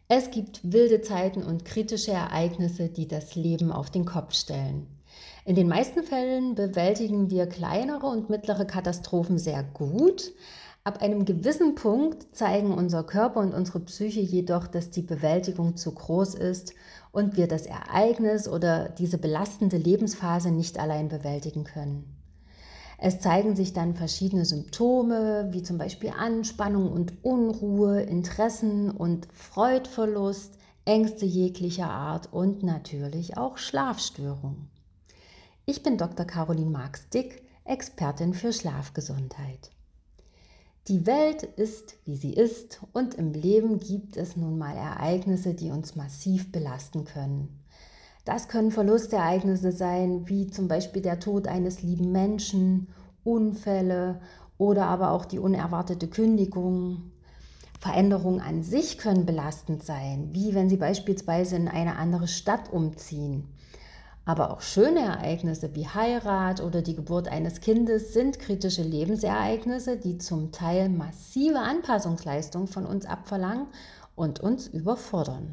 Es gibt wilde Zeiten und kritische Ereignisse, die das Leben auf den Kopf stellen. In den meisten Fällen bewältigen wir kleinere und mittlere Katastrophen sehr gut. Ab einem gewissen Punkt zeigen unser Körper und unsere Psyche jedoch, dass die Bewältigung zu groß ist und wir das Ereignis oder diese belastende Lebensphase nicht allein bewältigen können. Es zeigen sich dann verschiedene Symptome, wie zum Beispiel Anspannung und Unruhe, Interessen und Freudverlust, Ängste jeglicher Art und natürlich auch Schlafstörungen. Ich bin Dr. Caroline Marx-Dick, Expertin für Schlafgesundheit. Die Welt ist, wie sie ist, und im Leben gibt es nun mal Ereignisse, die uns massiv belasten können. Das können Verlustereignisse sein, wie zum Beispiel der Tod eines lieben Menschen, Unfälle oder aber auch die unerwartete Kündigung. Veränderungen an sich können belastend sein, wie wenn Sie beispielsweise in eine andere Stadt umziehen. Aber auch schöne Ereignisse wie Heirat oder die Geburt eines Kindes sind kritische Lebensereignisse, die zum Teil massive Anpassungsleistungen von uns abverlangen und uns überfordern.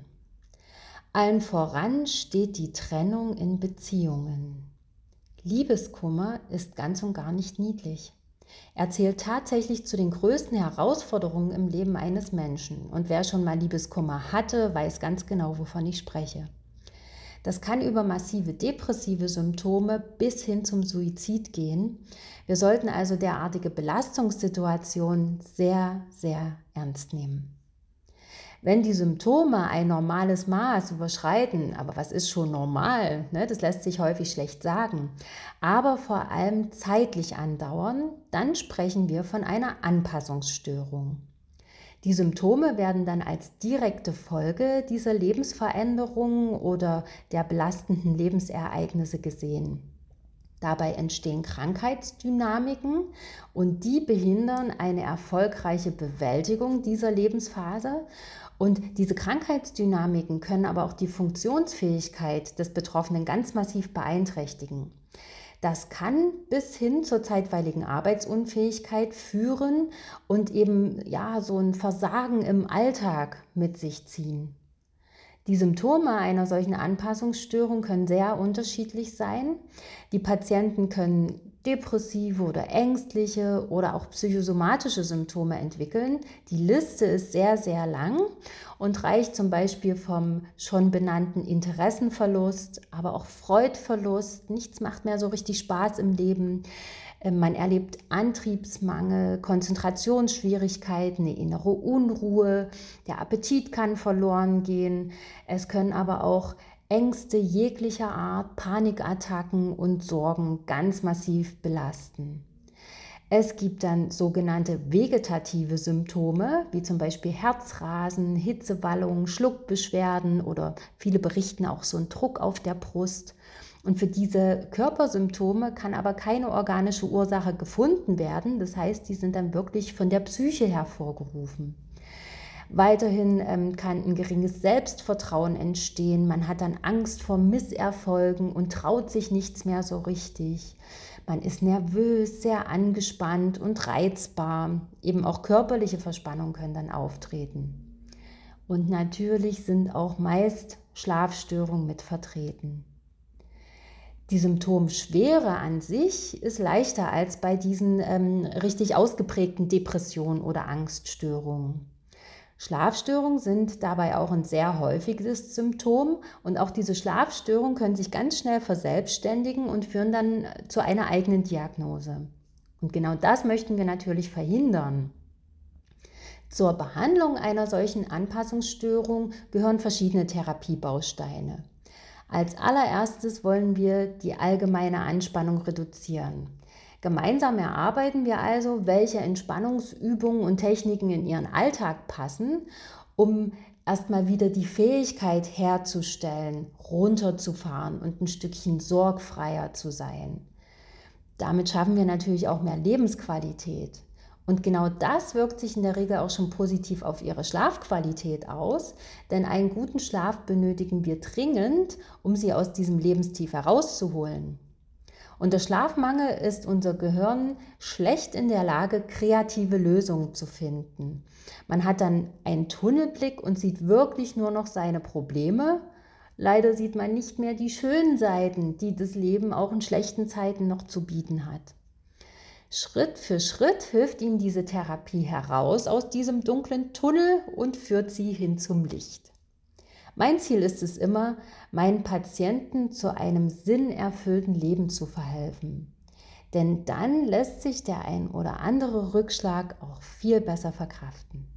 Allen voran steht die Trennung in Beziehungen. Liebeskummer ist ganz und gar nicht niedlich. Er zählt tatsächlich zu den größten Herausforderungen im Leben eines Menschen. Und wer schon mal Liebeskummer hatte, weiß ganz genau, wovon ich spreche. Das kann über massive depressive Symptome bis hin zum Suizid gehen. Wir sollten also derartige Belastungssituationen sehr, sehr ernst nehmen. Wenn die Symptome ein normales Maß überschreiten, aber was ist schon normal? Das lässt sich häufig schlecht sagen, aber vor allem zeitlich andauern, dann sprechen wir von einer Anpassungsstörung. Die Symptome werden dann als direkte Folge dieser Lebensveränderungen oder der belastenden Lebensereignisse gesehen. Dabei entstehen Krankheitsdynamiken und die behindern eine erfolgreiche Bewältigung dieser Lebensphase. Und diese Krankheitsdynamiken können aber auch die Funktionsfähigkeit des Betroffenen ganz massiv beeinträchtigen. Das kann bis hin zur zeitweiligen Arbeitsunfähigkeit führen und eben so ein Versagen im Alltag mit sich ziehen. Die Symptome einer solchen Anpassungsstörung können sehr unterschiedlich sein. Die Patienten können depressive oder ängstliche oder auch psychosomatische Symptome entwickeln. Die Liste ist sehr, sehr lang und reicht zum Beispiel vom schon benannten Interessenverlust, aber auch Freudverlust. Nichts macht mehr so richtig Spaß im Leben. Man erlebt Antriebsmangel, Konzentrationsschwierigkeiten, eine innere Unruhe, der Appetit kann verloren gehen. Es können aber auch Ängste jeglicher Art, Panikattacken und Sorgen ganz massiv belasten. Es gibt dann sogenannte vegetative Symptome, wie zum Beispiel Herzrasen, Hitzewallungen, Schluckbeschwerden oder viele berichten auch so einen Druck auf der Brust. Und für diese Körpersymptome kann aber keine organische Ursache gefunden werden. Das heißt, die sind dann wirklich von der Psyche hervorgerufen. Weiterhin kann ein geringes Selbstvertrauen entstehen. Man hat dann Angst vor Misserfolgen und traut sich nichts mehr so richtig. Man ist nervös, sehr angespannt und reizbar. Eben auch körperliche Verspannungen können dann auftreten. Und natürlich sind auch meist Schlafstörungen mit vertreten. Die Symptomschwere an sich ist leichter als bei diesen richtig ausgeprägten Depressionen oder Angststörungen. Schlafstörungen sind dabei auch ein sehr häufiges Symptom und auch diese Schlafstörungen können sich ganz schnell verselbstständigen und führen dann zu einer eigenen Diagnose. Und genau das möchten wir natürlich verhindern. Zur Behandlung einer solchen Anpassungsstörung gehören verschiedene Therapiebausteine. Als allererstes wollen wir die allgemeine Anspannung reduzieren. Gemeinsam erarbeiten wir also, welche Entspannungsübungen und Techniken in Ihren Alltag passen, um erstmal wieder die Fähigkeit herzustellen, runterzufahren und ein Stückchen sorgfreier zu sein. Damit schaffen wir natürlich auch mehr Lebensqualität. Und genau das wirkt sich in der Regel auch schon positiv auf Ihre Schlafqualität aus, denn einen guten Schlaf benötigen wir dringend, um Sie aus diesem Lebenstief herauszuholen. Unter Schlafmangel ist unser Gehirn schlecht in der Lage, kreative Lösungen zu finden. Man hat dann einen Tunnelblick und sieht wirklich nur noch seine Probleme. Leider sieht man nicht mehr die schönen Seiten, die das Leben auch in schlechten Zeiten noch zu bieten hat. Schritt für Schritt hilft Ihnen diese Therapie heraus aus diesem dunklen Tunnel und führt Sie hin zum Licht. Mein Ziel ist es immer, meinen Patienten zu einem sinnerfüllten Leben zu verhelfen. Denn dann lässt sich der ein oder andere Rückschlag auch viel besser verkraften.